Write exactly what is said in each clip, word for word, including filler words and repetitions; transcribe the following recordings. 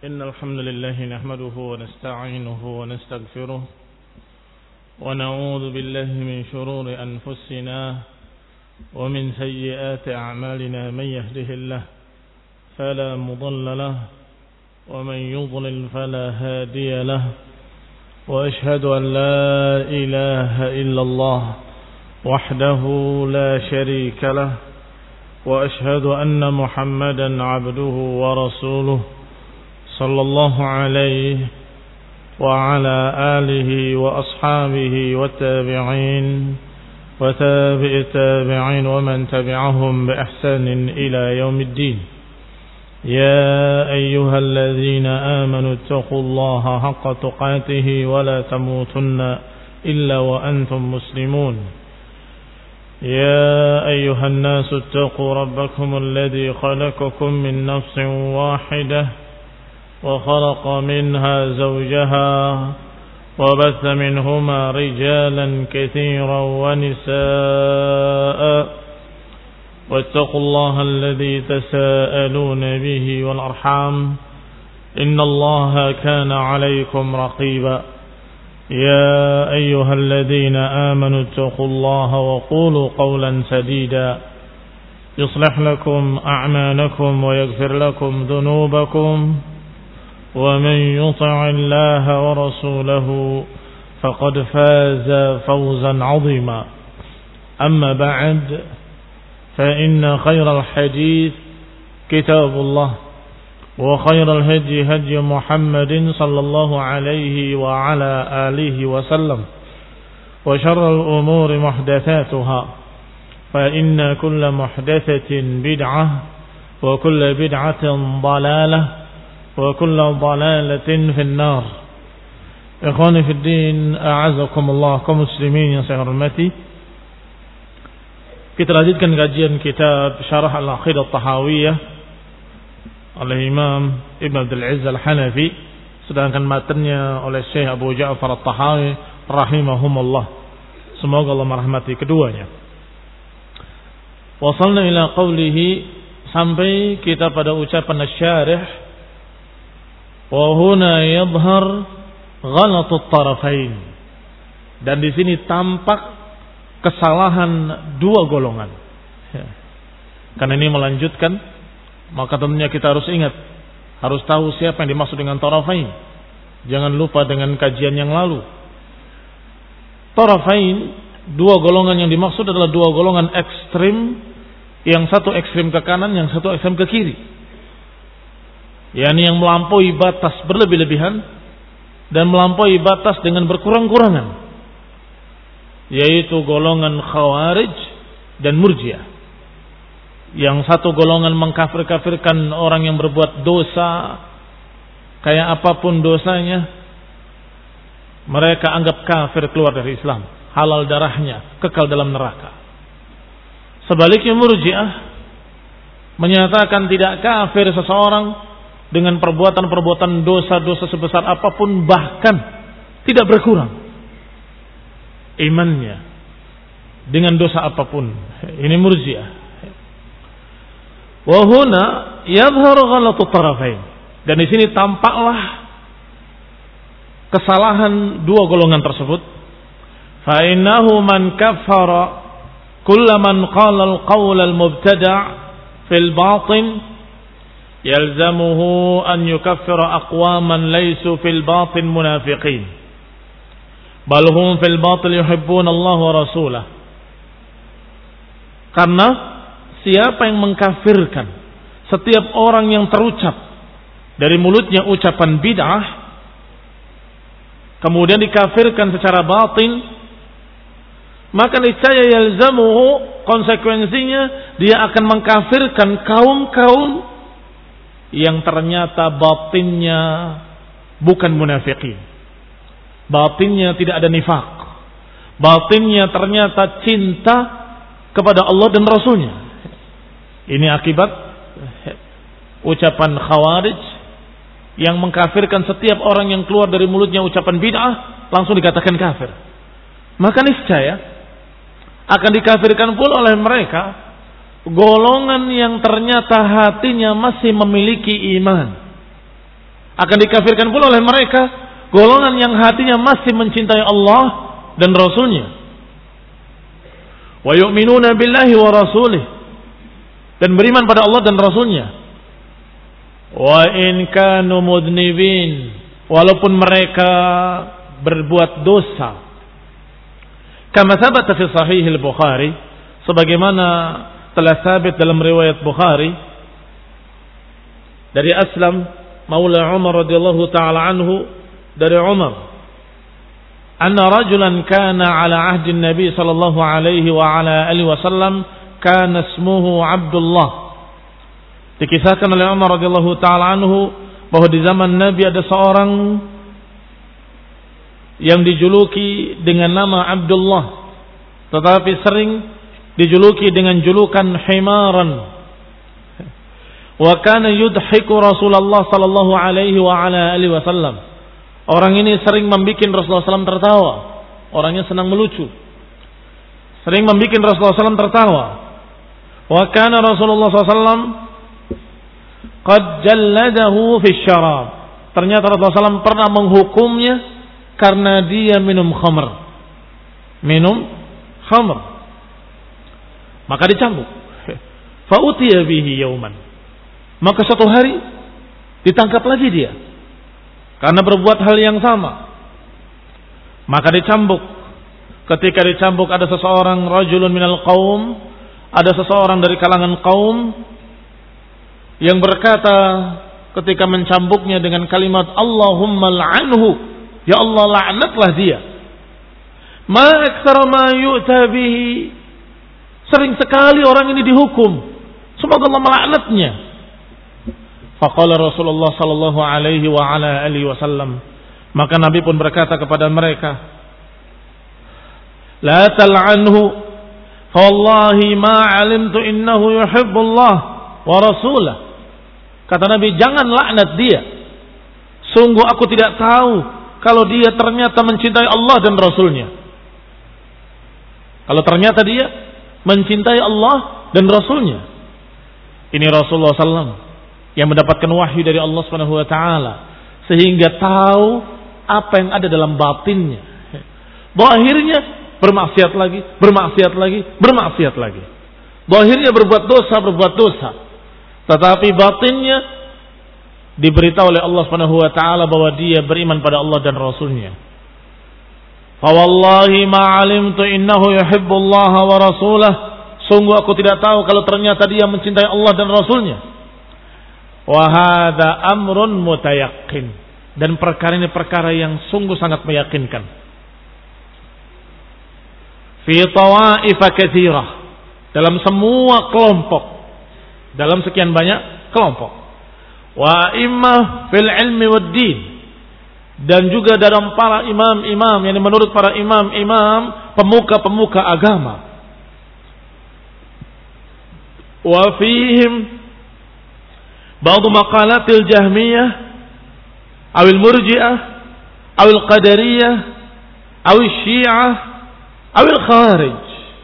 إن الحمد لله نحمده ونستعينه ونستغفره ونعوذ بالله من شرور أنفسنا ومن سيئات أعمالنا. من يهده الله فلا مضل له ومن يضلل فلا هادي له، وأشهد أن لا إله إلا الله وحده لا شريك له، وأشهد أن محمدا عبده ورسوله صلى الله عليه وعلى آله وأصحابه والتابعين وتابع التابعين ومن تبعهم بإحسان إلى يوم الدين. يا أيها الذين آمنوا اتقوا الله حق تقاته ولا تموتن إلا وأنتم مسلمون. يا أيها الناس اتقوا ربكم الذي خلقكم من نفس واحدة وخلق منها زوجها وبث منهما رجالا كثيرا ونساء، واتقوا الله الذي تساءلون به والأرحام إن الله كان عليكم رقيبا. يا أيها الذين آمنوا اتقوا الله وقولوا قولا سديدا يصلح لكم أعمالكم ويغفر لكم ذنوبكم، ومن يطع الله ورسوله فقد فاز فوزا عظيما. أما بعد، فإن خير الحديث كتاب الله، وخير الهدي هدي محمد صلى الله عليه وعلى آله وسلم، وشر الأمور محدثاتها، فإن كل محدثة بدعة وكل بدعة ضلالة وكل ضلالة في النار. Ikhwani fi din, a'azakumullah, kaum muslimin yang saya hormati. Kita lanjutkan kajian kitab Syarah Al-Aqidah At-Tahawiyah oleh Imam Ibn Abdul Aziz Al-Hanafi, sedangkan matanya oleh Syekh Abu Ja'far At-Tahawi rahimahumullah. Semoga Allah merahmati keduanya. Wasalna ila qawlihi, sampai kita pada ucapan asy-syarih, wa huna yadhhar ghalatut tarafain, dan di sini tampak kesalahan dua golongan. Ya. Karena ini melanjutkan, maka tentunya kita harus ingat, harus tahu siapa yang dimaksud dengan tarafain. Jangan lupa dengan kajian yang lalu. Tarafain, dua golongan yang dimaksud adalah dua golongan ekstrim, yang satu ekstrim ke kanan, yang satu ekstrim ke kiri. yakni yang melampaui batas berlebih-lebihan dan melampaui batas dengan berkurang-kurangan, yaitu golongan Khawarij dan Murji'ah. Yang satu golongan mengkafir-kafirkan orang yang berbuat dosa, kayak apapun dosanya, mereka anggap kafir, keluar dari Islam, halal darahnya, kekal dalam neraka. Sebaliknya Murji'ah menyatakan tidak kafir seseorang dengan perbuatan-perbuatan dosa-dosa sebesar apapun, bahkan tidak berkurang imannya dengan dosa apapun. Ini Murji'ah. Wa huna yadhharu ghalatu tarafain, dan di sini tampaklah kesalahan dua golongan tersebut. Fa innahu man kaffara kullaman qala al-qawl al-mubtada' fil batin yalzamuhu an yukaffira aqwaman laysu fil batin munafiqin bal hum fil batil yuhibbun Allah wa rasulah. Karena siapa yang mengkafirkan setiap orang yang terucap dari mulutnya ucapan bid'ah, kemudian dikafirkan secara batin, maka niscaya yalzamuhu, konsekuensinya dia akan mengkafirkan kaum-kaum yang ternyata batinnya bukan munafiqin, batinnya tidak ada nifaq, batinnya ternyata cinta kepada Allah dan Rasulnya. Ini akibat ucapan Khawarij yang mengkafirkan setiap orang yang keluar dari mulutnya ucapan bid'ah, langsung dikatakan kafir. Maka niscaya akan dikafirkan pula oleh mereka golongan yang ternyata hatinya masih memiliki iman, Akan dikafirkan pula oleh mereka golongan yang hatinya masih mencintai Allah dan Rasulnya. Wa yu'minuna billahi wa rasulih, dan beriman pada Allah dan Rasulnya. Wa in kanu mudnibin, walaupun mereka berbuat dosa. Kama thabata fi sahih al-Bukhari, sebagaimana telah sabit dalam riwayat Bukhari dari Aslam maula Umar radhiyallahu taala anhu, dari Umar, anna rajulan kana ala ahdi Nabi sallallahu alaihi wa ala alihi wasallam kana ismuhu Abdullah. Dikisahkan oleh Umar radhiyallahu taala anhu bahwa di zaman Nabi ada seorang yang dijuluki dengan nama Abdullah, tetapi sering dijuluki dengan julukan himaran. Wa kana yudhiku Rasulullah sallallahu alaihi wa ala alihi wasallam. Orang ini sering membuat Rasulullah sallallahu alaihi wasallam tertawa. Orangnya senang melucu. Sering membuat Rasulullah sallallahu alaihi wasallam tertawa. Wa kana Rasulullah sallallahu alaihi wasallam qad jalladahu fi syarab. Ternyata Rasulullah sallallahu alaihi wasallam pernah menghukumnya karena dia minum khamr. Minum khamr. Maka dicambuk. Fa utiya bihi yauman. Maka suatu hari ditangkap lagi dia karena berbuat hal yang sama. Maka dicambuk. Ketika dicambuk ada seseorang, rajulun minal qaum, ada seseorang dari kalangan kaum yang berkata ketika mencambuknya dengan kalimat Allahumma la'anhu, ya Allah laknatlah dia. Ma aktsara ma yu'ta bihi, sering sekali orang ini dihukum, semoga Allah melaknatnya. Faqala Rasulullah sallallahu alaihi wa ala alihi wasallam, maka Nabi pun berkata kepada mereka, la tal'anhu, fa wallahi ma 'alimtu innahu yuhibbullah wa rasulah. Kata Nabi, jangan laknat dia, sungguh aku tidak tahu kalau dia ternyata mencintai Allah dan Rasulnya. Kalau ternyata dia mencintai Allah dan Rasulnya. Ini Rasulullah sallallahu alaihi wasallam yang mendapatkan wahyu dari Allah subhanahu wa ta'ala, sehingga tahu apa yang ada dalam batinnya. Zahirnya bermaksiat lagi, bermaksiat lagi, bermaksiat lagi. Zahirnya berbuat dosa, berbuat dosa. Tetapi batinnya diberitahu oleh Allah subhanahu wa ta'ala bahwa dia beriman pada Allah dan Rasulnya. Fa wallahi ma 'alimtu innahu yuhibbullaha wa rasulah. Sungguh aku tidak tahu kalau ternyata dia mencintai Allah dan Rasulnya. Wa hadza amrun mutayaqqin, dan perkara ini perkara yang sungguh sangat meyakinkan. Fi tawa'if katsirah, dalam semua kelompok, dalam sekian banyak kelompok. Wa immah fil ilmi wad din, dan juga dalam para imam-imam, yang menurut para imam-imam pemuka-pemuka agama. Wa fihim ba'd maqalatil jahmiyah awil murji'ah awil qadariyah awil syi'ah awil khawarij.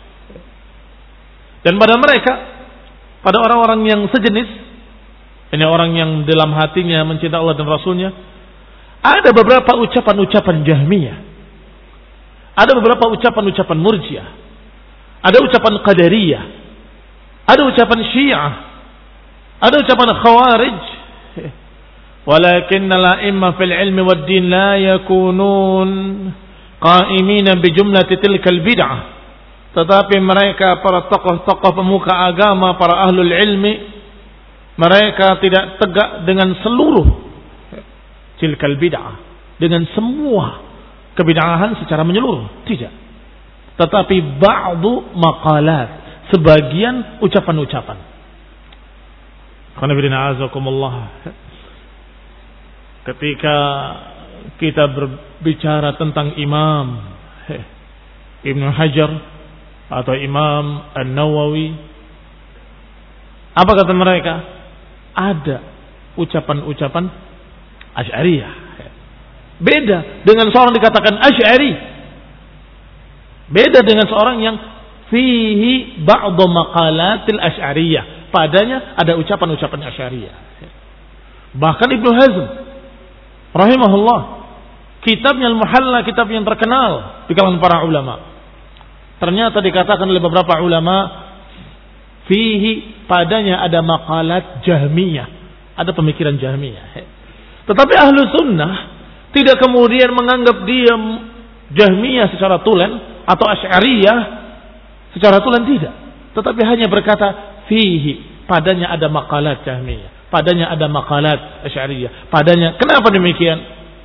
Dan pada mereka, pada orang-orang yang sejenis, ini orang yang dalam hatinya mencintai Allah dan Rasulnya, ada beberapa ucapan-ucapan Jahmiyah, ada beberapa ucapan-ucapan Murji'ah, ada ucapan Qadariyah, ada ucapan Syiah, ada ucapan Khawarij. Walakinna al-a'imma fil ilmi wad din la yakunun qa'imina bi jumlati tilkal bid'ah. Tetapi mereka, para tokoh-tokoh pemuka agama, para ahlul ilmi, mereka tidak tegak dengan seluruh tilkal bid'ah, dengan semua kebid'ahan secara menyeluruh, tidak. Tetapi ba'du maqalat, sebagian ucapan-ucapan. Qanabirina azakumullah. Ketika kita berbicara tentang Imam Ibn Hajar atau Imam An-Nawawi, apa kata mereka? Ada ucapan-ucapan Asy'ariyah. Beda dengan seorang dikatakan Asy'ari. Beda dengan seorang yang fihi ba'd maqalatil Asy'ariyah, padanya ada ucapan-ucapan Asy'ariyah. Bahkan Ibnu Hazm rahimahullah, kitabnya Al-Muhalla, kitab yang terkenal di kalangan para ulama. Ternyata dikatakan oleh beberapa ulama, fihi, padanya ada maqalat Jahmiyah, ada pemikiran Jahmiyah. Tetapi ahlu sunnah tidak kemudian menganggap dia Jahmiyah secara tulen atau Asy'ariyah secara tulen, tidak. Tetapi hanya berkata fihi, padanya ada maqalat Jahmiyah, padanya ada maqalat Asy'ariyah, padanya. Kenapa demikian?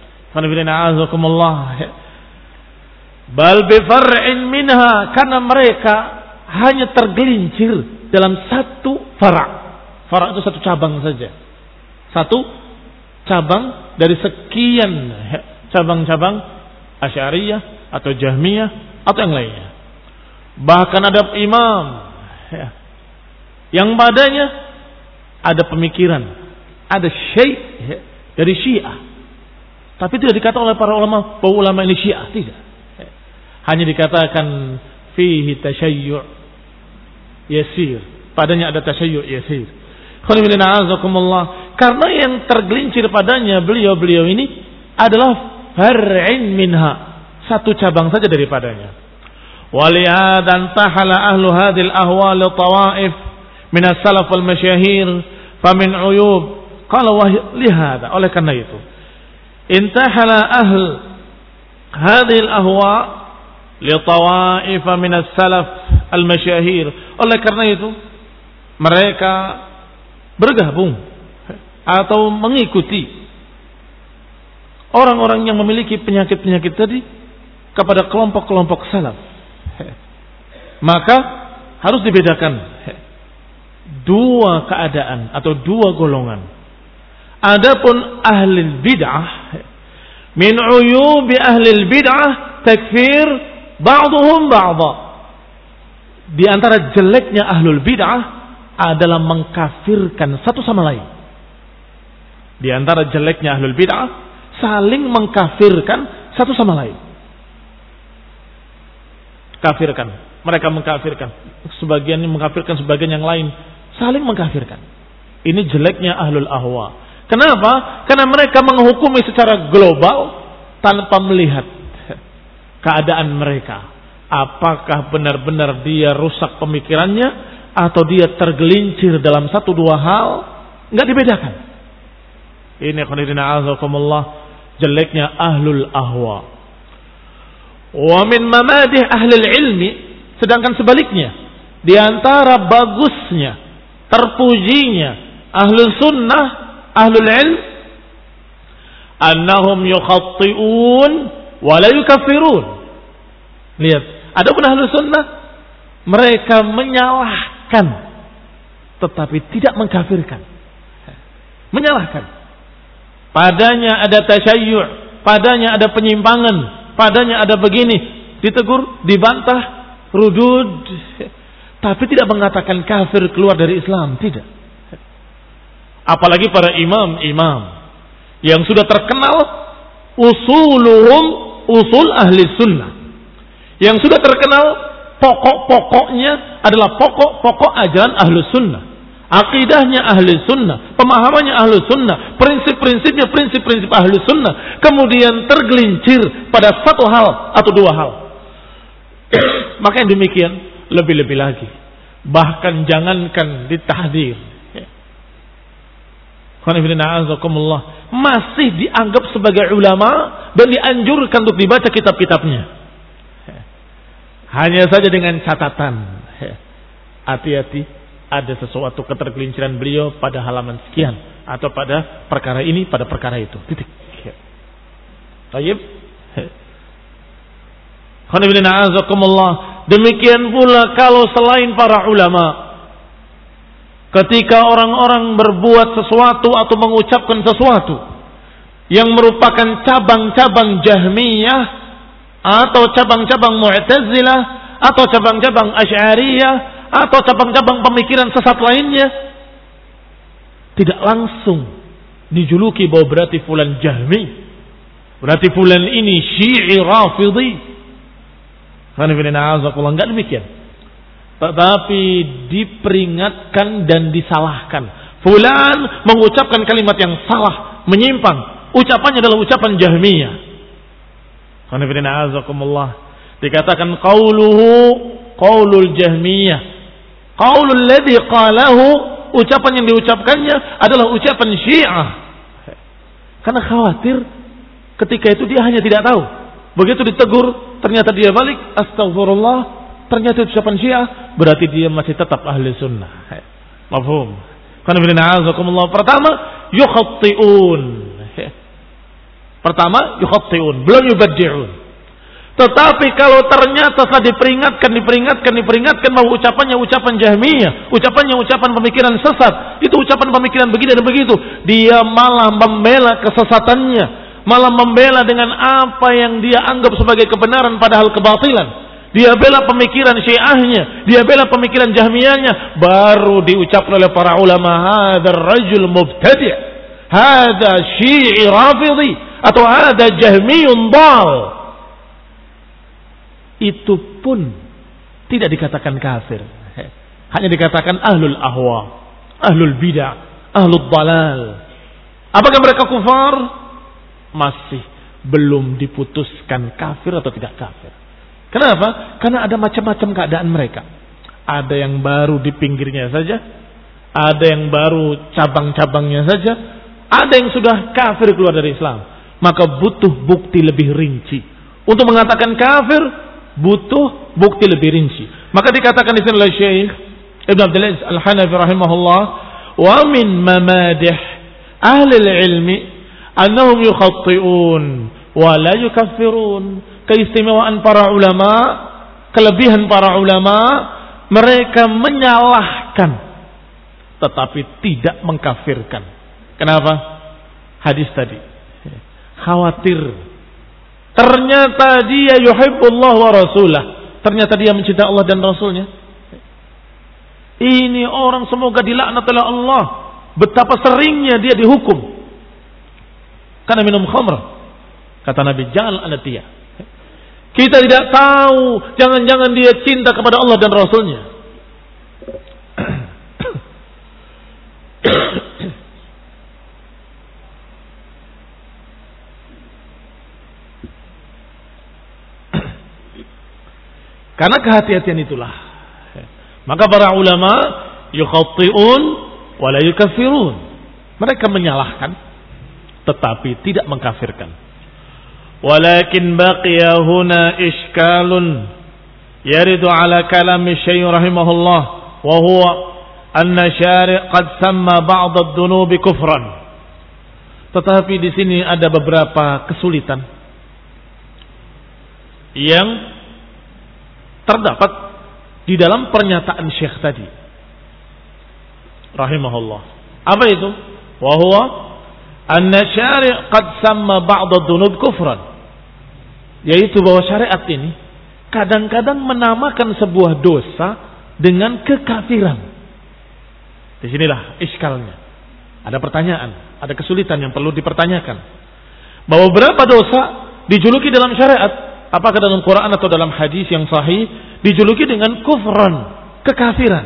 Bal bi far'in minha, karena mereka hanya tergelincir dalam satu fara'. Fara' itu satu cabang saja. Satu cabang dari sekian cabang-cabang Asy'ariyah atau Jahmiyah atau yang lainnya. Bahkan ada imam yang padanya ada pemikiran, ada syai' dari Syiah. Tapi tidak dikatakan oleh para ulama bahwa ulama ini Syiah, tidak. Hanya dikatakan fihi tasyayyu' yasir, padanya ada tasyayyu' yasir. Karena yang tergelincir padanya beliau-beliau ini adalah far'in minha, satu cabang saja daripadanya. Walihadan tahala ahlu hadhil ahwal tawaif min as-salaf wal masyahir famin uyub qala wa lihada, oleh karena itu intahala ahl hadhil ahwa li tawaif min as-salaf al masyahir, oleh karena itu mereka bergabung atau mengikuti orang-orang yang memiliki penyakit-penyakit tadi kepada kelompok-kelompok salaf. Maka harus dibedakan dua keadaan atau dua golongan. Adapun ahli bid'ah, min uyubi ahli bid'ah takfir ba'dhum ba'dha. Di antara jeleknya ahlul bid'ah adalah mengkafirkan satu sama lain. Di antara jeleknya ahlul bid'ah saling mengkafirkan satu sama lain. Kafirkan, mereka mengkafirkan, sebagian mengkafirkan sebagian yang lain, saling mengkafirkan. Ini jeleknya ahlul ahwa. Kenapa? Karena mereka menghukumi secara global tanpa melihat keadaan mereka. Apakah benar-benar dia rusak pemikirannya atau dia tergelincir dalam satu dua hal? Enggak dibedakan. Ini khonidina azakumullah, jeleknya ahlul ahwa. Wa min mamadih ahlul ilmi, sedangkan sebaliknya, di antara bagusnya, terpujinya ahlul sunnah, ahlul ilm, annahum yukhatti'un wa la yukaffirun. Lihat, adapun ahlul sunnah, mereka menyalahkan tetapi tidak mengkafirkan. Menyalahkan. Padanya ada tasyayyu', padanya ada penyimpangan, padanya ada begini, ditegur, dibantah, rudud, tapi tidak mengatakan kafir, keluar dari Islam, tidak. Apalagi para imam-imam yang sudah terkenal usuluhum usul ahli sunnah, yang sudah terkenal pokok-pokoknya adalah pokok-pokok ajaran ahli sunnah, akidahnya ahli sunnah, pemahamannya ahli sunnah, prinsip-prinsipnya prinsip-prinsip ahli sunnah, kemudian tergelincir pada satu hal atau dua hal. Maka yang demikian lebih-lebih lagi, bahkan jangankan ditahdir, masih dianggap sebagai ulama dan dianjurkan untuk dibaca kitab-kitabnya. Hanya saja dengan catatan, hati-hati, ada sesuatu ketergelinciran beliau pada halaman sekian, atau pada perkara ini, pada perkara itu. Titik. Baik. Demikian pula kalau selain para ulama, ketika orang-orang berbuat sesuatu atau mengucapkan sesuatu yang merupakan cabang-cabang Jahmiyah atau cabang-cabang Mu'tazilah atau cabang-cabang Asy'ariyah atau cabang-cabang pemikiran sesat lainnya, tidak langsung dijuluki bahwa berarti fulan Jahmi, berarti fulan ini Syi'i Rafidhi. Enggak demikian. Tetapi diperingatkan dan disalahkan. Fulan mengucapkan kalimat yang salah, menyimpang, Ucapannya adalah ucapan Jahmiyah. Dikatakan qauluhu qaulul Jahmiyah. Qaulul ladzi qalahu, ucapan yang diucapkannya adalah ucapan Syiah. Karena khawatir ketika itu dia hanya tidak tahu. Begitu ditegur, ternyata dia balik, astagfirullah, ternyata ucapan Syiah, berarti dia masih tetap ahli sunnah. Mafhum? Pertama, yukhatti'un. Pertama, yukhatti'un, belum yubaddi'un. Tetapi kalau ternyata setelah diperingatkan, diperingatkan, diperingatkan bahwa ucapannya ucapan Jahmiyah, ucapannya ucapan pemikiran sesat, itu ucapan pemikiran begini dan begitu, dia malah membela kesesatannya, malah membela dengan apa yang dia anggap sebagai kebenaran padahal kebatilan. Dia bela pemikiran Syiahnya, dia bela pemikiran Jahmiyahnya, baru diucapkan oleh para ulama, hadzal rajul mubtadi', hadza Syi'i rafidhi, atau hadza Jahmiyun dhal. Itu pun tidak dikatakan kafir, hanya dikatakan ahlul ahwa, ahlul bid'ah, ahlul dalal. Apakah mereka kufar? Masih belum diputuskan kafir atau tidak kafir. Kenapa? Karena ada macam-macam keadaan mereka. Ada yang baru di pinggirnya saja, ada yang baru cabang-cabangnya saja, ada yang sudah kafir keluar dari Islam. Maka butuh bukti lebih rinci. Untuk mengatakan kafir, butuh bukti lebih rinci. Maka dikatakan di sini oleh Syekh Ibn Abdul Aziz Al-Hanafi rahimahullah, wa min mamadih ahli ilmi annahum yukhatti'un wa la yukaffirun. Keistimewaan para ulama, kelebihan para ulama, mereka menyalahkan tetapi tidak mengkafirkan. Kenapa? Hadis tadi. Khawatir ternyata dia yuhibbullah wa rasulah, ternyata dia mencintai Allah dan Rasulnya. Ini orang semoga dilaknat oleh Allah. Betapa seringnya dia dihukum karena minum khamr. Kata Nabi, jangan anda dia. Kita tidak tahu, jangan-jangan dia cinta kepada Allah dan Rasulnya. Karena kehati-hatian itulah, maka para ulama yukhatti'un wa la yukaffirun. Mereka menyalahkan tetapi tidak mengkafirkan. Walakin baqiya huna ishkalun yaridu ala kalam Syekh rahimahullah, wa huwa anna syari' qad samma ba'd ad-dunubi kufran. Tetapi di sini ada beberapa kesulitan yang terdapat di dalam pernyataan Syekh tadi rahimahullah. Apa itu? Wa huwa anna syari' qad samma ba'd ad-dunub kufran. Yaitu bahwa syariat ini kadang-kadang menamakan sebuah dosa dengan kekafiran. Disinilah iskalnya. Ada pertanyaan, ada kesulitan yang perlu dipertanyakan. Bahwa berapa dosa dijuluki dalam syariat, apakah dalam Quran atau dalam hadis yang sahih, dijuluki dengan kufran, kekafiran.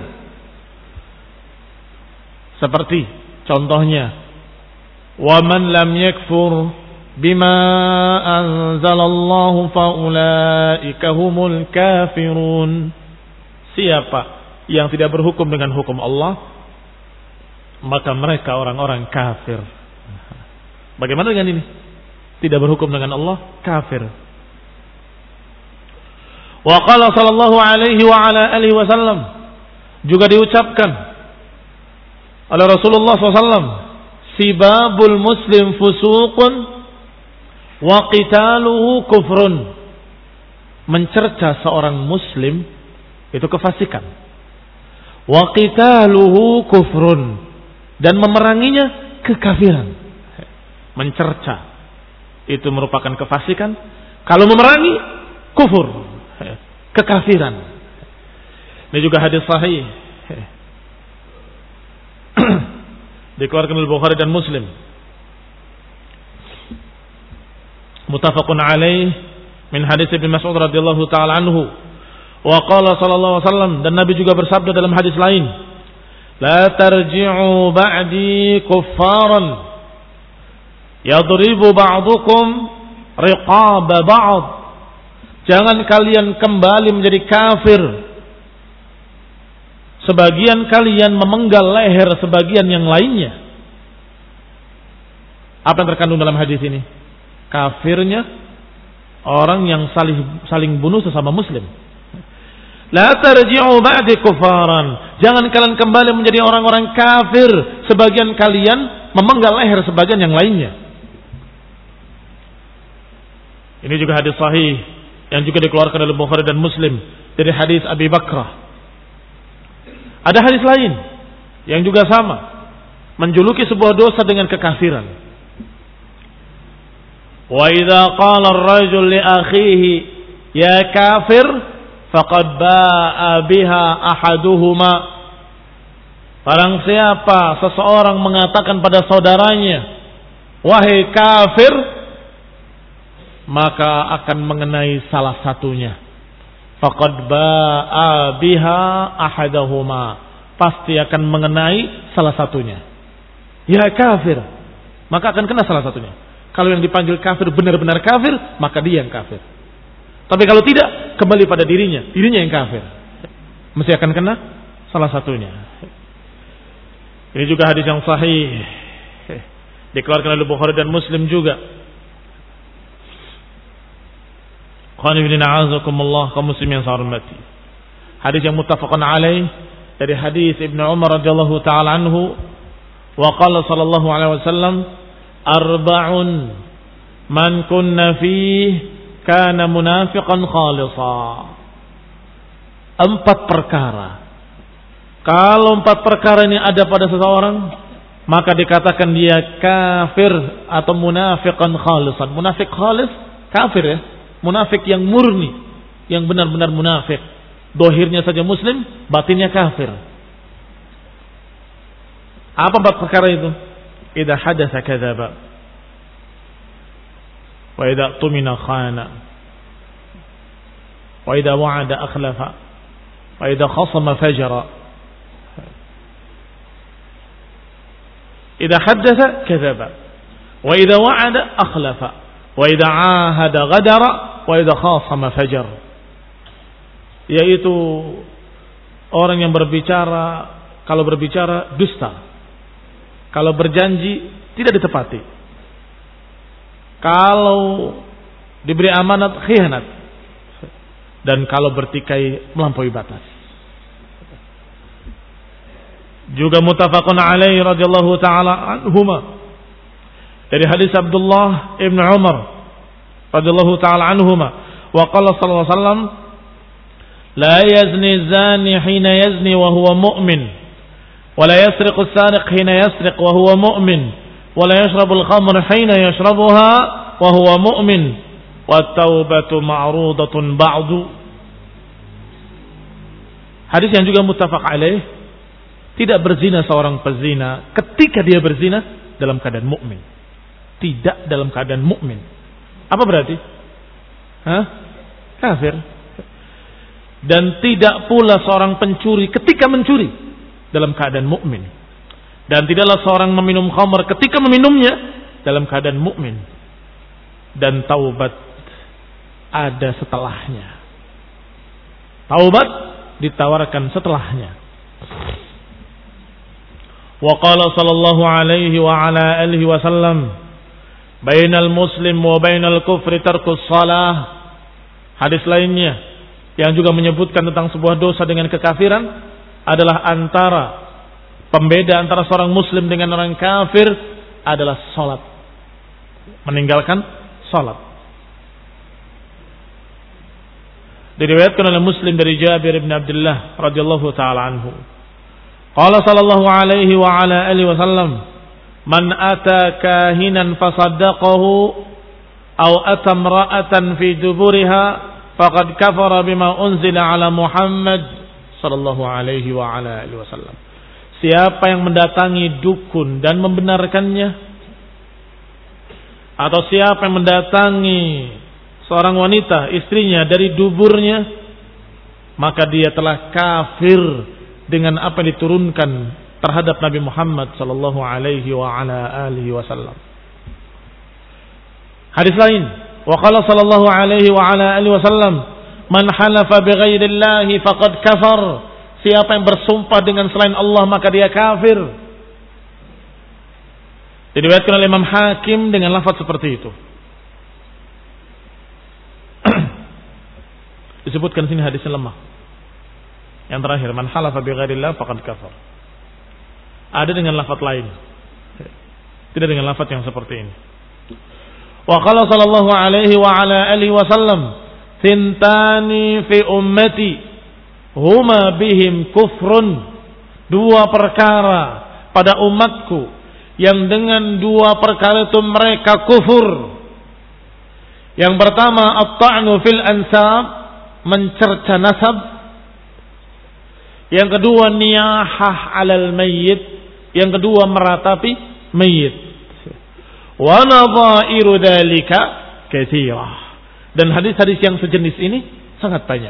Seperti contohnya, wa man lam yakfur bima anzalallahu faulaika humul kafirun. Siapa yang tidak berhukum dengan hukum Allah, maka mereka orang-orang kafir. Bagaimana dengan ini? Tidak berhukum dengan Allah, kafir. Wa qala sallallahu alaihi wa ala alihi wasallam, juga diucapkan oleh Rasulullah sallallahu alaihi wasallam, sibabul muslim fusuqun wa qitaluhu kufrun. Mencerca seorang muslim itu kefasikan. Wa qitaluhu kufrun, dan memeranginya kekafiran. Mencerca itu merupakan kefasikan, kalau memerangi kufur, kekafiran. Ini juga hadis sahih dikeluarkan oleh Bukhari dan Muslim, muttafaqun alaih, min hadis Ibnu Mas'ud radhiyallahu taala anhu, wa qala sallallahu alaihi wasallam, dan Nabi juga bersabda dalam hadis lain, la tarji'u ba'di kuffaran Yadribu ba'dukum riqaba ba'd. Jangan kalian kembali menjadi kafir. Sebagian kalian memenggal leher sebagian yang lainnya. Apa yang terkandung dalam hadis ini? Kafirnya orang yang saling saling bunuh sesama muslim. La tarji'u ba'di kufaran. Jangan kalian kembali menjadi orang-orang kafir. Sebagian kalian memenggal leher sebagian yang lainnya. Ini juga hadis sahih yang juga dikeluarkan oleh Bukhari dan Muslim dari hadis Abi Bakrah. Ada hadis lain yang juga sama, menjuluki sebuah dosa dengan kekafiran. Wa idza qala ar-rajul li akhihi ya kafir faqad ba'a biha ahaduhuma. Barang siapa seseorang mengatakan pada saudaranya, wahai kafir, maka akan mengenai salah satunya. Faqad ba'a biha ahaduhuma. Pasti akan mengenai salah satunya. Ya kafir, maka akan kena salah satunya. Kalau yang dipanggil kafir benar-benar kafir, maka dia yang kafir. Tapi kalau tidak, kembali pada dirinya, dirinya yang kafir. Mesti akan kena salah satunya. Ini juga hadis yang sahih, dikeluarkan oleh Bukhari dan Muslim juga. Qani bin a'azakumullah kaum muslimin yang saya hormati. Hadis yang muttafaqun alaih dari hadis Ibnu Umar radhiyallahu taala anhu, wa qala sallallahu alaihi wasallam, arba'un man kunna fihi kana munafiqan khalisa. Empat perkara. Kalau empat perkara ini ada pada seseorang, maka dikatakan dia kafir atau munafiqan khalisan. Munafik khalis, kafir ya. Munafik yang murni, yang benar-benar munafik. Dohirnya saja muslim, batinnya kafir. Apa empat perkara itu? Idza hadatsa kadzaba, wa idza tumina khana, wa idza wa'ada akhlafa, wa idza khasama fajara. Idza hadatsa kadzaba, wa idza wa'ada akhlafa, wa idza 'ahada ghadara, wa idza khasama fajar. Yaitu orang yang berbicara, kalau berbicara dusta, kalau berjanji tidak ditepati, kalau diberi amanat khianat, dan kalau bertikai melampaui batas. Juga muttafaqun alaihi radhiyallahu taala anhuma dari hadis Abdullah ibn Umar radhiyallahu taala anhuma, wa qala sallallahu alaihi wasallam, la yazni zani hina yazni wa huwa mu'min, wa la yasriqu as-sariq hina yasriq wa huwa mu'min, wa la yashrabu al-khamra hina yashrabuha wa huwa mu'min, wa at-taubatu ma'rudatun ba'du. Hadis yang juga muttafaq alaih. Tidak berzina seorang pezina ketika dia berzina dalam keadaan mukmin. Tidak dalam keadaan mukmin. Apa berarti? Hah? Kafir. Dan tidak pula seorang pencuri ketika mencuri dalam keadaan mukmin. Dan tidaklah seorang meminum khamr ketika meminumnya dalam keadaan mukmin. Dan taubat ada setelahnya. Taubat ditawarkan setelahnya. Wa qala sallallahu alaihi wa ala alihi wasallam, bainal muslim wa bainal kufri tarkus salah. Hadis lainnya yang juga menyebutkan tentang sebuah dosa dengan kekafiran adalah antara pembeda antara seorang muslim dengan orang kafir adalah salat, meninggalkan salat. Diriwayatkan oleh Muslim dari Jabir bin Abdullah radhiyallahu taala anhu, qala sallallahu alaihi wa ala alihi wasallam, man ata kahinan fasaddaqahu aw ata imra'atan fi duburiha faqad kafara bima unzila ala Muhammad sallallahu alaihi wa ala alihi wasallam. Siapa yang mendatangi dukun dan membenarkannya, atau siapa yang mendatangi seorang wanita istrinya dari duburnya, maka dia telah kafir dengan apa yang diturunkan terhadap Nabi Muhammad sallallahu alaihi wa ala alihi wasallam. Hadis lain, wa qala sallallahu alaihi wa ala alihi wasallam, man halafa bighairillahi faqad kafar. Siapa yang bersumpah dengan selain Allah maka dia kafir. Diriwayatkan oleh Imam Hakim dengan lafaz seperti itu. Disebutkan sini hadisnya lemah. Yang terakhir, man halafa bighairillah faqad kafar. Ada dengan lafaz lain. Tidak dengan lafaz yang seperti ini. Wa qala sallallahu alaihi wa ala alihi wasallam, "Tintani fi ummati huma bihim kufrun." Dua perkara pada umatku yang dengan dua perkara itu mereka kufur. Yang pertama, at-ta'nu fil ansab, mencerca nasab. Yang kedua, niyahah 'alal mayyit, yang kedua meratapi mayit. Wa nadha'iru dzalika katsirah. Dan hadis-hadis yang sejenis ini sangat banyak.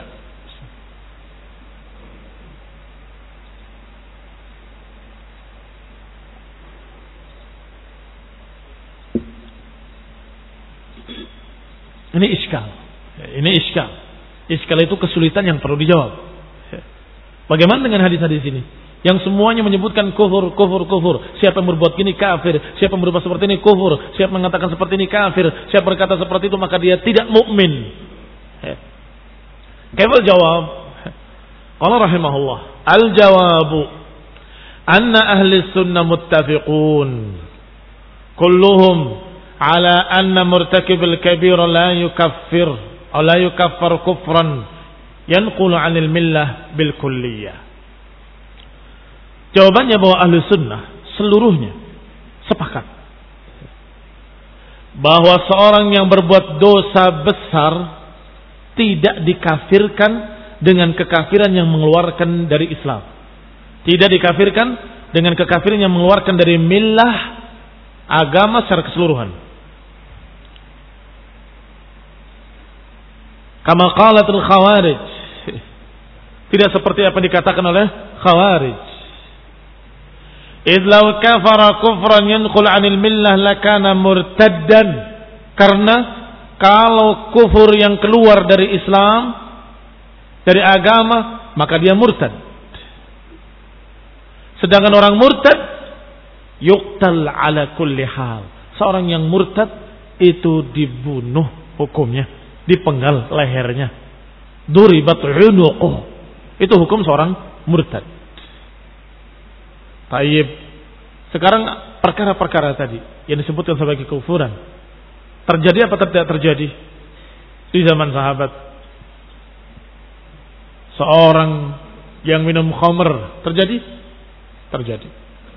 Ini iskal. Ini iskal. Iskal itu kesulitan yang perlu dijawab. Bagaimana dengan hadis-hadis ini? Yang semuanya menyebutkan kufur, kufur, kufur. Siapa yang berbuat gini kafir. Siapa yang berbuat seperti ini kufur. Siapa yang mengatakan seperti ini kafir. Siapa berkata seperti itu maka dia tidak mukmin. Kaifa jawab? Qala rahimahullah, al-jawabu anna ahli sunnah muttafiqun kulluhum ala anna murtakib al-kabir la yukaffir atau la yukaffar kufran yanqulu 'anil millah bil kulliyah. Jawabannya bahwa ahli sunnah seluruhnya sepakat bahwa seorang yang berbuat dosa besar tidak dikafirkan dengan kekafiran yang mengeluarkan dari Islam. Tidak dikafirkan dengan kekafiran yang mengeluarkan dari millah agama secara keseluruhan. Kama qalatul khawarij. Tidak seperti apa yang dikatakan oleh khawarij. Idh law kafara kufran yanqul 'anil millah lakana murtaddan. Karena kalau kufur yang keluar dari Islam, dari agama, maka dia murtad. Sedangkan orang murtad yuqtal 'ala kulli hal. Seorang yang murtad itu dibunuh hukumnya, dipenggal lehernya. Duribat 'unuquh. Itu hukum seorang murtad. Taib. Sekarang perkara-perkara tadi yang disebutkan sebagai kufuran terjadi apa tidak terjadi di zaman sahabat? Seorang yang minum khamr terjadi? Terjadi.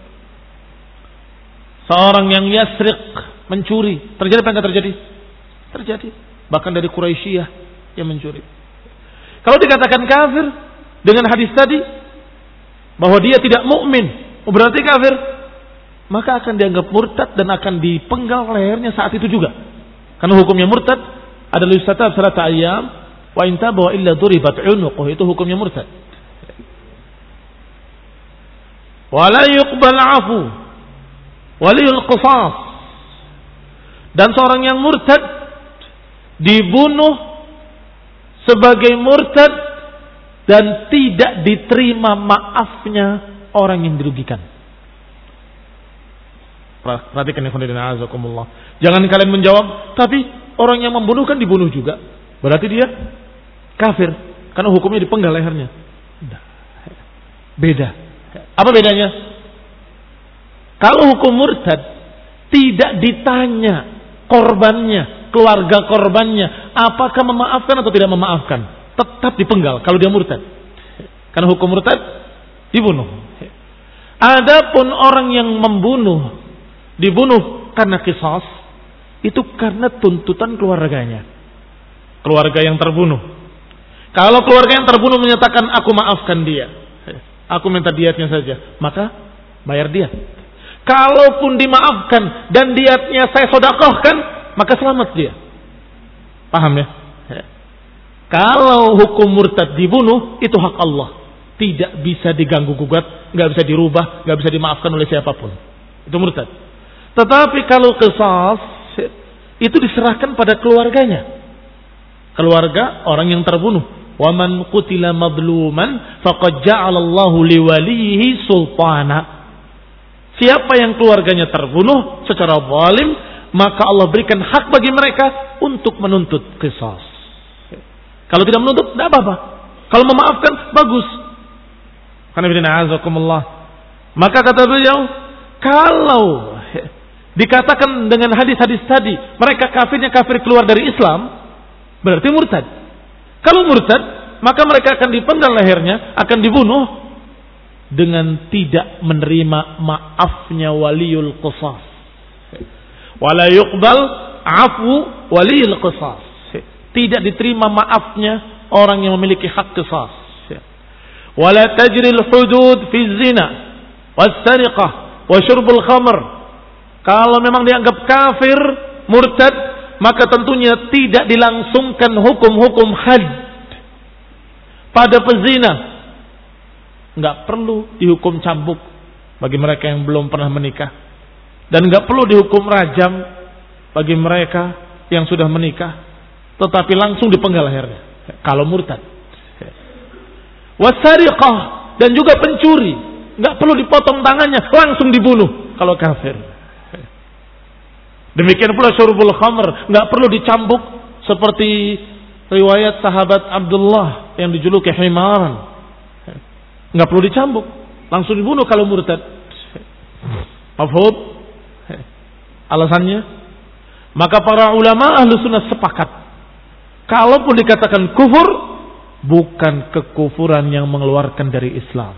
Seorang yang yasriq, mencuri, terjadi apa enggak terjadi? Terjadi. Bahkan dari Quraisyiyah yang mencuri. Kalau dikatakan kafir dengan hadis tadi bahwa dia tidak mukmin, berarti kafir, maka akan dianggap murtad dan akan dipenggal lehernya saat itu juga. Karena hukumnya murtad adalah yustatab salata ayyam wa in taba illa duribat unuquh, itu hukumnya murtad. Wala yuqbal afu waliyul qisas. Dan seorang yang murtad dibunuh sebagai murtad dan tidak diterima maafnya orang yang dirugikan. Perhatikan ya khonidina azakumullah. Jangan kalian menjawab, tapi orang yang membunuh kan dibunuh juga. Berarti dia kafir karena hukumnya dipenggal lehernya. Beda. Apa bedanya? Kalau hukum murtad tidak ditanya korbannya, keluarga korbannya, apakah memaafkan atau tidak memaafkan, tetap dipenggal kalau dia murtad. Karena hukum murtad dibunuh. Adapun orang yang membunuh dibunuh karena qisas, itu karena tuntutan keluarganya. Keluarga yang terbunuh. Kalau keluarga yang terbunuh menyatakan aku maafkan dia, aku minta diatnya saja, maka bayar diat. Kalaupun dimaafkan dan diatnya saya sedekahkan, maka selamat dia. Paham ya? Kalau hukum murtad dibunuh, itu hak Allah. Tidak bisa diganggu gugat, nggak bisa dirubah, nggak bisa dimaafkan oleh siapapun. Itu murtad. Tetapi kalau qisas, itu diserahkan pada keluarganya. Keluarga orang yang terbunuh. Wa man qutila madluman faqad ja'alallahu liwalihi sultana. Siapa yang keluarganya terbunuh secara zalim, maka Allah berikan hak bagi mereka untuk menuntut qisas. Kalau tidak menuntut, tidak apa-apa. Kalau memaafkan, bagus. Maka kata beliau, kalau dikatakan dengan hadis-hadis tadi, mereka kafirnya kafir keluar dari Islam, berarti murtad. Kalau murtad, maka mereka akan dipenggal lehernya, akan dibunuh dengan tidak menerima maafnya waliul qisas. Wala yuqbal afu waliul qisas. Tidak diterima maafnya orang yang memiliki hak qisas. Wala tajril hudud fi zina was-sariqah wa syurbul khamr. Kalau memang dianggap kafir, murtad, maka tentunya tidak dilangsungkan hukum-hukum had pada pezina. Enggak perlu dihukum cambuk bagi mereka yang belum pernah menikah, dan enggak perlu dihukum rajam bagi mereka yang sudah menikah, tetapi langsung dipenggal lehernya kalau murtad. Wasariqah, dan juga pencuri, enggak perlu dipotong tangannya, langsung dibunuh kalau kafir. Demikian pula syurbul khamr, enggak perlu dicambuk seperti riwayat sahabat Abdullah yang dijuluki himaran. Enggak perlu dicambuk, langsung dibunuh kalau murtad. Mafhum? Alasannya, maka para ulama ahlu sunnah sepakat, kalaupun dikatakan kufur, bukan kekufuran yang mengeluarkan dari Islam.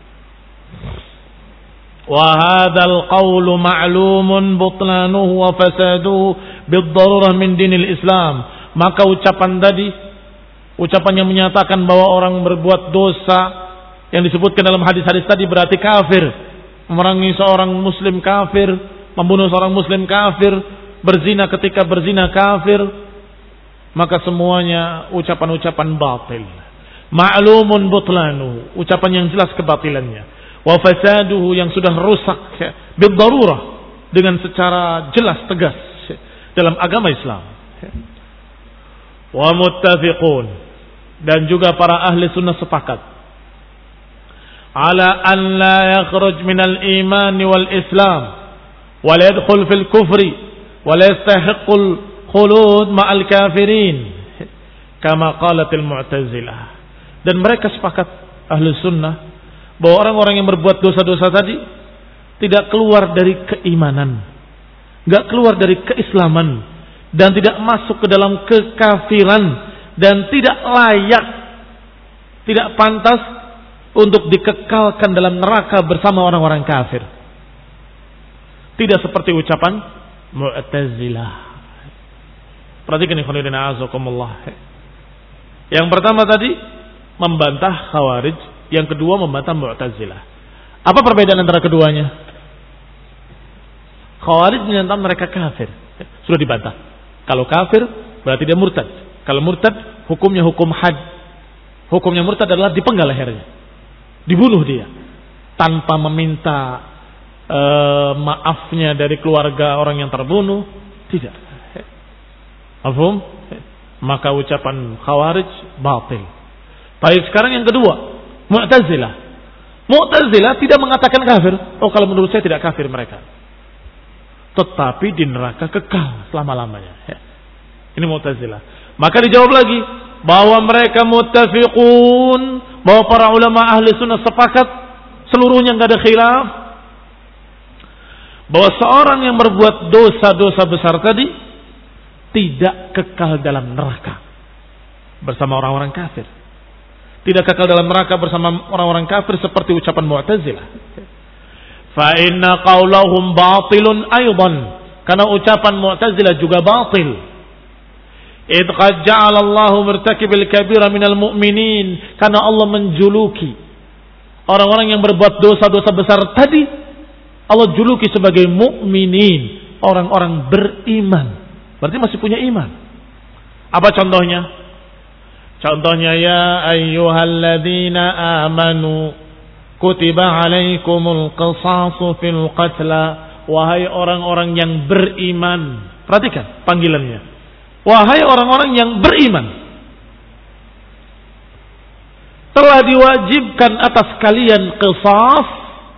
Wa hadzal qawlu ma'lumun butlanuhu wa fasaduhu bid-darurah min dinil Islam. Maka ucapan tadi, ucapan yang menyatakan bahwa orang berbuat dosa yang disebutkan dalam hadis-hadis tadi berarti kafir, memerangi seorang muslim kafir, membunuh seorang muslim kafir, berzina ketika berzina kafir, maka semuanya ucapan-ucapan batil. Ma'lumun butlanu, ucapan yang jelas kebatilannya. Wa fasaduhu, yang sudah rusak bid-darurah, dengan secara jelas tegas dalam agama Islam. Wa muttafiqun, dan juga para ahli sunnah sepakat ala an la yakhruj minal iman wal islam wa la yadkhul fil kufri wa la yastahiqqul khulud ma'al kafirin kama qalatil mu'tazilah. Dan mereka sepakat ahli sunnah bahwa orang-orang yang berbuat dosa-dosa tadi tidak keluar dari keimanan, enggak keluar dari keislaman, dan tidak masuk ke dalam kekafiran, dan tidak layak, tidak pantas untuk dikekalkan dalam neraka bersama orang-orang kafir. Tidak seperti ucapan Mu'tazilah. Perhatikan ikhwan fillah azakumullah. Yang pertama tadi membantah Khawarij, yang kedua membantah Mu'tazilah. Apa perbedaan antara keduanya? Khawarij menyatakan mereka kafir, sudah dibantah. Kalau kafir berarti dia murtad. Kalau murtad hukumnya hukum had. Hukumnya murtad adalah dipenggal lehernya, dibunuh dia tanpa meminta e, maafnya dari keluarga orang yang terbunuh. Tidak. Mafhum? Maka ucapan Khawarij batil. Baik, sekarang yang kedua, Mu'tazilah. Mu'tazilah tidak mengatakan kafir. Oh, kalau menurut saya tidak kafir mereka, tetapi di neraka kekal selama-lamanya. Ini Mu'tazilah. Maka dijawab lagi bahwa mereka muttafiqun, bahwa para ulama ahli sunnah sepakat seluruhnya, enggak ada khilaf, bahwa seorang yang berbuat dosa-dosa besar tadi tidak kekal dalam neraka bersama orang-orang kafir. Tidak kekal dalam neraka bersama orang-orang kafir seperti ucapan Mu'tazilah. Fa inna qaulahum batilun aidan, karena ucapan Mu'tazilah juga batil. Idh qad ja'ala Allahu murtakibil kabira minal mu'minin, karena Allah menjuluki orang-orang yang berbuat dosa-dosa besar tadi, Allah juluki sebagai mukminin, orang-orang beriman. Berarti masih punya iman. Apa contohnya? Contohnya, ya ayyuhalladzina amanu kutiba alaikumul qisasu fil qatla, wahai orang-orang yang beriman, Perhatikan panggilannya. Wahai orang-orang yang beriman, telah diwajibkan atas kalian qisas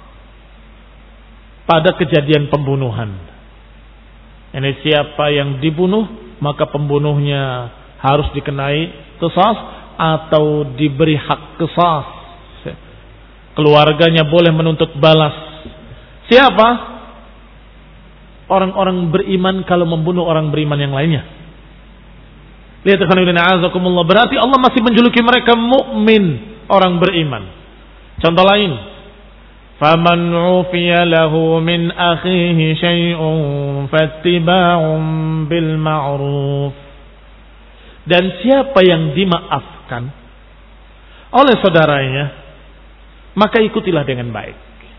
pada kejadian pembunuhan. Ini siapa yang dibunuh, maka pembunuhnya harus dikenai qisas atau diberi hak qisas. Keluarganya boleh menuntut balas. Siapa? Orang-orang beriman kalau membunuh orang beriman yang lainnya. Lihat azakumullah, berarti Allah masih menjuluki mereka mukmin, orang beriman. Contoh lain, faman ufiya lahu min akhihi syai'un fattiba'un bil ma'ruf. Dan siapa yang dimaafkan oleh saudaranya, maka ikutilah dengan baik.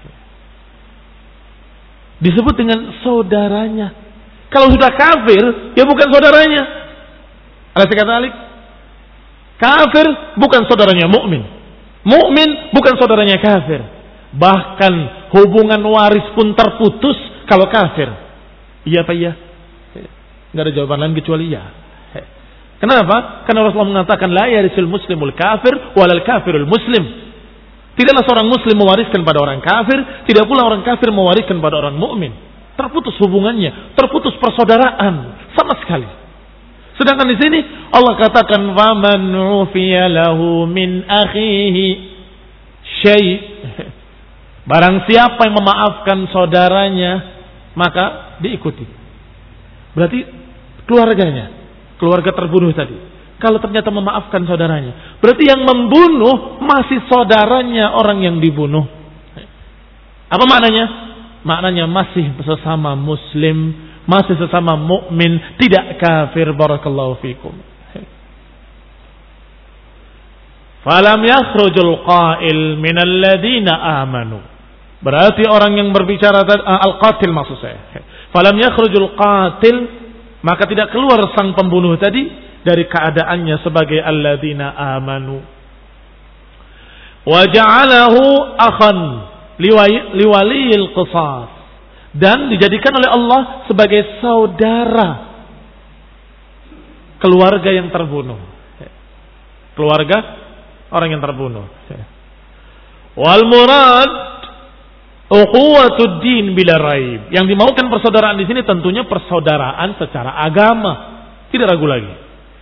Disebut dengan saudaranya. Kalau sudah kafir, ya bukan saudaranya. Alas kata alik, kafir bukan saudaranya mukmin, mukmin bukan saudaranya kafir. Bahkan hubungan waris pun terputus kalau kafir. Iya apa iya? Enggak ada jawaban lain kecuali iya. Kenapa? Karena Rasulullah mengatakan la yarisul muslimul kafir walal kafirul muslim. Tidaklah seorang muslim mewariskan pada orang kafir, tidak pula orang kafir mewariskan pada orang mukmin. Terputus hubungannya, terputus persaudaraan sama sekali. Sedangkan di sini Allah katakan faman ufiya lahu min akhihi syai'. Barang siapa yang memaafkan saudaranya, maka diikuti. Berarti keluarganya, keluarga terbunuh tadi. Kalau ternyata memaafkan saudaranya, berarti yang membunuh masih saudaranya orang yang dibunuh. Apa maknanya? Maknanya masih sesama muslim, masih sesama mukmin, tidak kafir. Barakallahu fikum. Falam yakhrujul qail minal ladzina amanu. Berarti orang yang berbicara al-qatil maksud saya. Falam yakhrujul qatil, maka tidak keluar sang pembunuh tadi dari keadaannya sebagai alladzina amanu. Wa ja'alahu akhan liwaliyil qisas. Dan dijadikan oleh Allah sebagai saudara keluarga yang terbunuh. Keluarga orang yang terbunuh. Wal murad ukhuwatud din bila raib. Yang dimaukan persaudaraan di sini tentunya persaudaraan secara agama, tidak ragu lagi.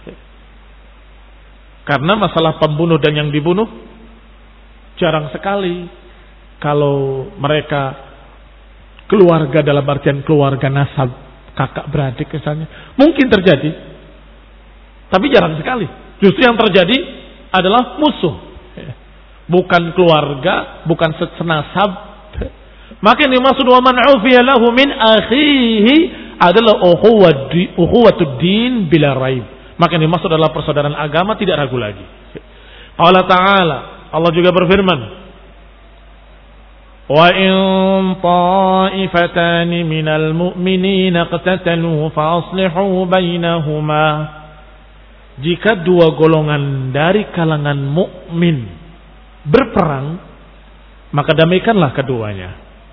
Karena masalah pembunuh dan yang dibunuh jarang sekali kalau mereka keluarga dalam artian keluarga nasab, kakak beradik misalnya. Mungkin terjadi, tapi jarang sekali. Justru yang terjadi adalah musuh, bukan keluarga, bukan senasab. Maka yang dimaksud wa man ufiya lahu min akhihi adalah ukhuwatud din bila raib. Maka yang dimaksud adalah persaudaraan agama, tidak ragu lagi. Allah Ta'ala, Allah juga berfirman, wa in ta'ifatani minal mu'minina qatatalu fa aslihu bainahuma. Jika dua golongan dari kalangan mukmin berperang, maka damaikanlah keduanya.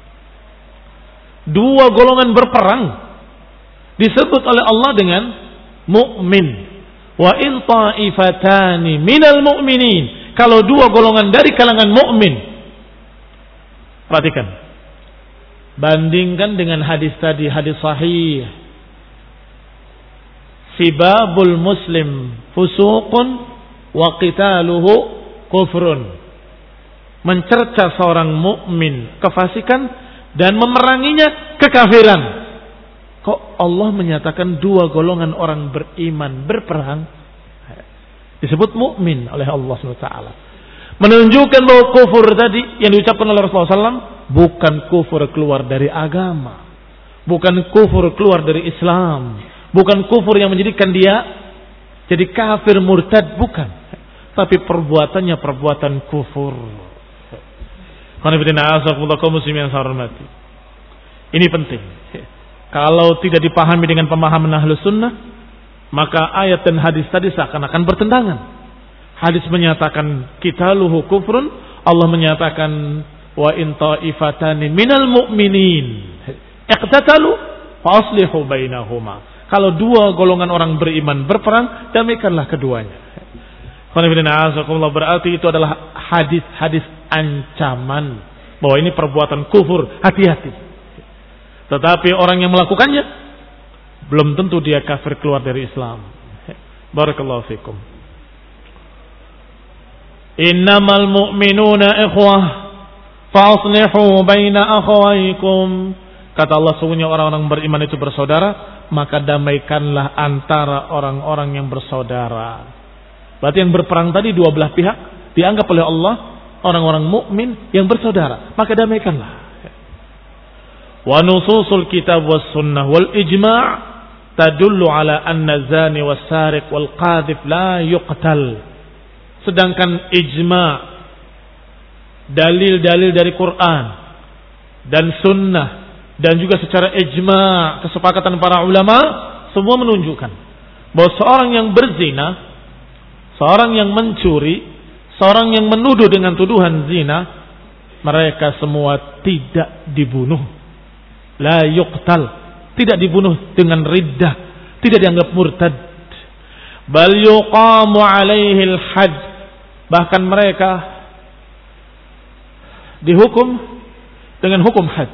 Dua golongan berperang disebut oleh Allah dengan mukmin. Wa in ta'ifatani minal mu'minin, kalau dua golongan dari kalangan mukmin. Perhatikan, bandingkan dengan hadis tadi, hadis sahih. Sibabul muslim fusuqun wa qitaluhu kufrun. Mencerca seorang mukmin kefasikan dan memeranginya kekafiran. Kok Allah menyatakan dua golongan orang beriman berperang disebut mukmin oleh Allah subhanahu wa taala? Menunjukkan bahwa kufur tadi yang diucapkan oleh Rasulullah shallallahu alaihi wasallam bukan kufur keluar dari agama, bukan kufur keluar dari Islam, bukan kufur yang menjadikan dia jadi kafir murtad, bukan. Tapi perbuatannya perbuatan kufur. Ini penting. Kalau tidak dipahami dengan pemahaman Ahlus Sunnah, maka ayat dan hadis tadi seakan-akan bertentangan. Hadis menyatakan qitaluhu kufrun, Allah menyatakan wa in ta'ifatani minal mu'minin iqtatalu fa aslihu bainahuma. Kalau dua golongan orang beriman berperang, damaikanlah keduanya. Berarti itu adalah hadis-hadis ancaman bahwa ini perbuatan kufur, hati-hati. Tetapi orang yang melakukannya belum tentu dia kafir keluar dari Islam. Barakallahu fikum. Innamal mu'minuna ikhwah fa'aslihu baina akhawaykum. Kata Allah, sungguhnya orang-orang beriman itu bersaudara, maka damaikanlah antara orang-orang yang bersaudara. Berarti yang berperang tadi dua belah pihak dianggap oleh Allah orang-orang mukmin yang bersaudara, maka damaikanlah. Wa nususul kitab was sunnah wal ijma' tadullu ala anna zani was sariq wal qadhif la yuqtal. Sedangkan ijma', dalil-dalil dari Quran dan sunnah, dan juga secara ijma' kesepakatan para ulama, semua menunjukkan bahwa seorang yang berzina, seorang yang mencuri, seorang yang menuduh dengan tuduhan zina, mereka semua tidak dibunuh. La yuqtal, tidak dibunuh dengan riddah, tidak dianggap murtad. Bal yuqamu alaihi al-hadd, bahkan mereka dihukum dengan hukum had.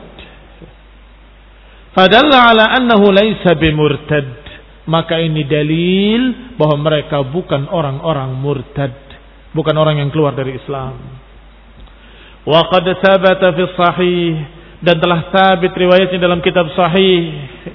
Fadalla ala annahu laysa bimurtad, maka ini dalil bahwa mereka bukan orang-orang murtad, bukan orang yang keluar dari Islam. Wa qad thabata fi sahih, dan telah sabit riwayatnya dalam kitab sahih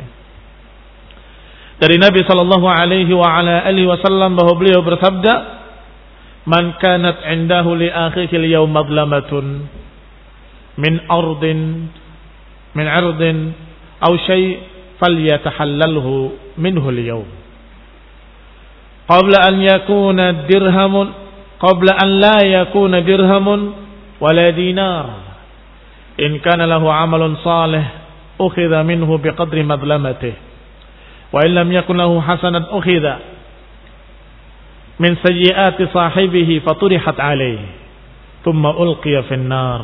dari Nabi sallallahu alaihi wa ala alihi wasallam bahwa beliau bersabda, man kanat indahu li akhihi al-yawm madlamatun min ardin min ardin aw shay falyatahallalhu minhu al-yawm qabla an yakuna dirhamun qabla an la yakuna dirhamun wala dinar in kana lahu amalun salih ukhidha minhu biqadri madlamatihi wa in lam yakun lahu hasanat ukhidha min sayyiati sahibihi faturihat alayhi thumma ulqiya fin nar.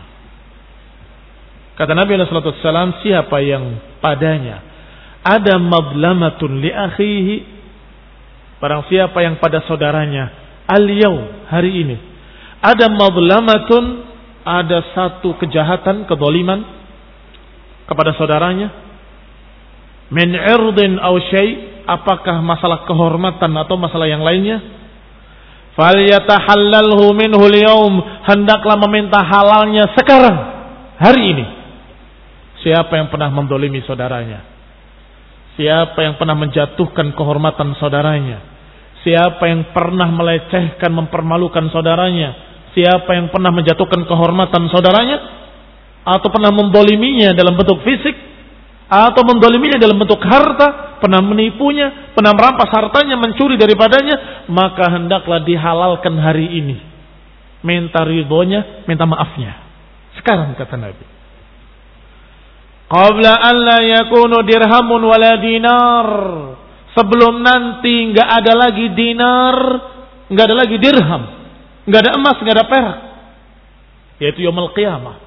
Kata Nabi sallallahu alaihi wasallam, siapa yang padanya ada madlamatun li akhihi, barang siapa yang pada saudaranya al-yaum, hari ini, ada madlamatun, ada satu kejahatan, kezaliman kepada saudaranya, min irdin aw syai', apakah masalah kehormatan atau masalah yang lainnya, falyatahallalhu minhu al-yaum, hendaklah meminta halalnya sekarang, hari ini. Siapa yang pernah mendolimi saudaranya, siapa yang pernah menjatuhkan kehormatan saudaranya, siapa yang pernah melecehkan, mempermalukan saudaranya, siapa yang pernah menjatuhkan kehormatan saudaranya, atau pernah mendoliminya dalam bentuk fisik, atau mendoliminya dalam bentuk harta, pernah menipunya, pernah merampas hartanya, mencuri daripadanya, maka hendaklah dihalalkan hari ini. Minta ridhonya, minta maafnya sekarang, kata Nabi. Qabla an la yakunu dirhamun wala dinar, sebelum nanti enggak ada lagi dinar, enggak ada lagi dirham, enggak ada emas, enggak ada perak, yaitu yaumul qiyamah.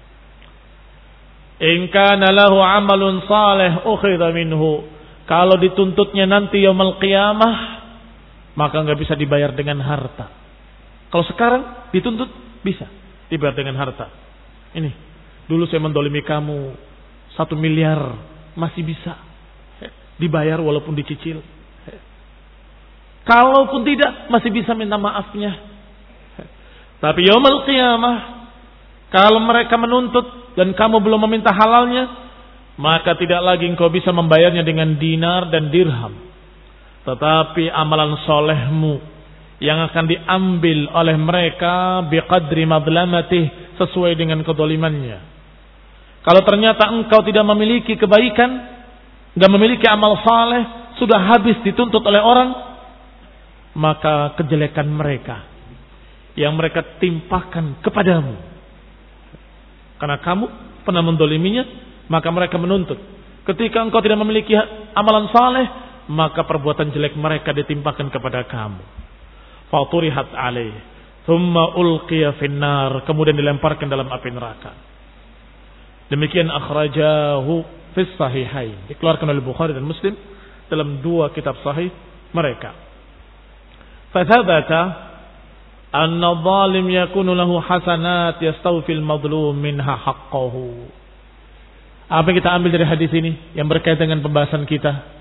In kana lahu amalun salih ukhidha minhu, kalau dituntutnya nanti yaumul qiyamah, maka enggak bisa dibayar dengan harta. Kalau sekarang dituntut bisa dibayar dengan harta. Ini, dulu saya mendolimi kamu satu miliar, masih bisa dibayar walaupun dicicil. Kalaupun tidak, masih bisa minta maafnya. Tapi yaumul qiyamah, kalau mereka menuntut dan kamu belum meminta halalnya, maka tidak lagi engkau bisa membayarnya dengan dinar dan dirham. Tetapi amalan solehmu yang akan diambil oleh mereka biqadri madlamatih, sesuai dengan kedolimannya. Kalau ternyata engkau tidak memiliki kebaikan, tidak memiliki amal saleh, sudah habis dituntut oleh orang, maka kejelekan mereka yang mereka timpakan kepadamu, karena kamu pernah mendoliminya, maka mereka menuntut. Ketika engkau tidak memiliki amalan saleh, maka perbuatan jelek mereka ditimpakan kepada kamu. Faturihat alaih, thumma ulqiya finnar, kemudian dilemparkan dalam api neraka. Demikian akhrajahu fi sahihain, dikeluarkan oleh Bukhari dan Muslim dalam dua kitab sahih mereka. Fathabata anna adh-dhalim yakunu lahu hasanat yastawfil madlum minha haqqahu. Apa yang kita ambil dari hadis ini yang berkaitan dengan pembahasan kita?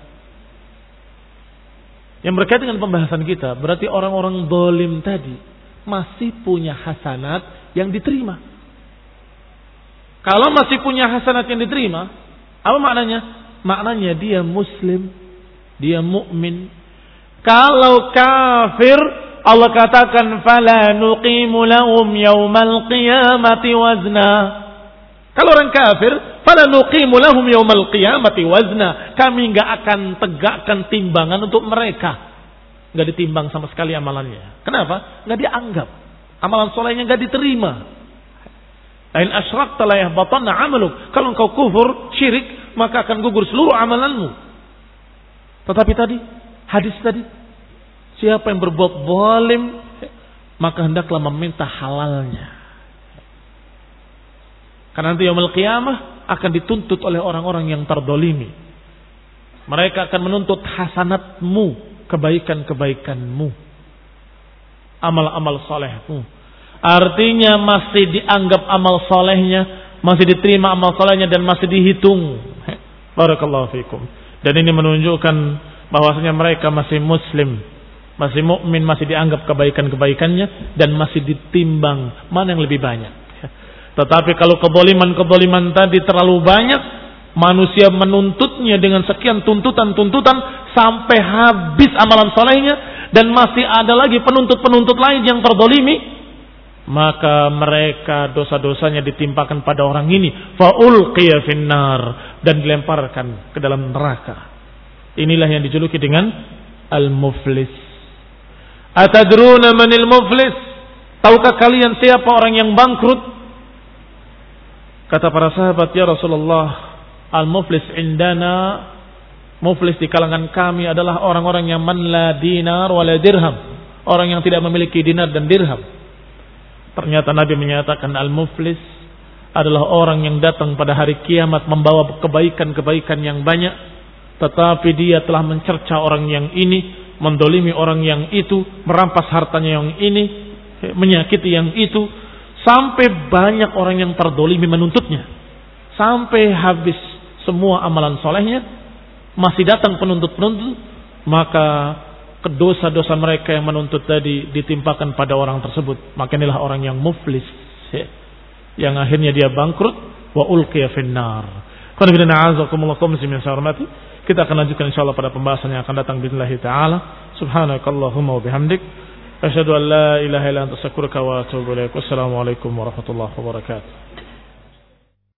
Yang berkaitan dengan pembahasan kita, berarti orang-orang zalim tadi masih punya hasanat yang diterima. Kalau masih punya hasanat yang diterima, apa maknanya? Maknanya dia muslim, dia mukmin. Kalau kafir, Allah katakan fala nuqimu lahum yaumal qiyamati wazna. Kalau orang kafir, fala nuqimu lahum yaumal qiyamati wazna. Kami enggak akan tegakkan timbangan untuk mereka. Enggak ditimbang sama sekali amalannya. Kenapa? Enggak dianggap. Amalan solehnya enggak diterima. Lain asyrakta la yahbatanna 'amaluk. Kalau engkau kufur, syirik, maka akan gugur seluruh amalanmu. Tetapi tadi, hadis tadi, siapa yang berbuat zalim, maka hendaklah meminta halalnya. Karena nanti yaumul qiyamah akan dituntut oleh orang-orang yang terdolimi. Mereka akan menuntut hasanatmu, kebaikan-kebaikanmu, amal-amal solehmu. Artinya masih dianggap amal solehnya, masih diterima amal solehnya dan masih dihitung. Barakallahu fikum. Dan ini menunjukkan bahwasanya mereka masih muslim, masih mukmin, masih dianggap kebaikan-kebaikannya dan masih ditimbang mana yang lebih banyak. Tetapi kalau kezaliman-kezaliman tadi terlalu banyak, manusia menuntutnya dengan sekian tuntutan-tuntutan sampai habis amalan solehnya dan masih ada lagi penuntut-penuntut lain yang terdolimi, maka mereka dosa-dosanya ditimpakan pada orang ini, faulqiya finnar, dan dilemparkan ke dalam neraka. Inilah yang dijuluki dengan al-muflis. Atadruna manil muflis? Tahukah kalian siapa orang yang bangkrut? Kata para sahabat, ya Rasulullah, al-muflis indana, muflis di kalangan kami adalah orang-orang yang man la dinar wa la dirham, orang yang tidak memiliki dinar dan dirham. Ternyata Nabi menyatakan al-muflis adalah orang yang datang pada hari kiamat membawa kebaikan-kebaikan yang banyak, tetapi dia telah mencerca orang yang ini, mendolimi orang yang itu, merampas hartanya yang ini, menyakiti yang itu, sampai banyak orang yang terdolimi menuntutnya, sampai habis semua amalan solehnya, masih datang penuntut-penuntut, maka dosa-dosa mereka yang menuntut tadi ditimpakan pada orang tersebut. Maka inilah orang yang muflis, yang akhirnya dia bangkrut, wa ulqiya finnar. Kita akan lanjutkan insyaallah pada pembahasan yang akan datang billahi taala. Subhanakallahumma wa bihamdik, asyhadu an la ilaha illa anta astaghfiruka wa atubu ilaik. Wassalamu alaikum warahmatullahi wabarakatuh.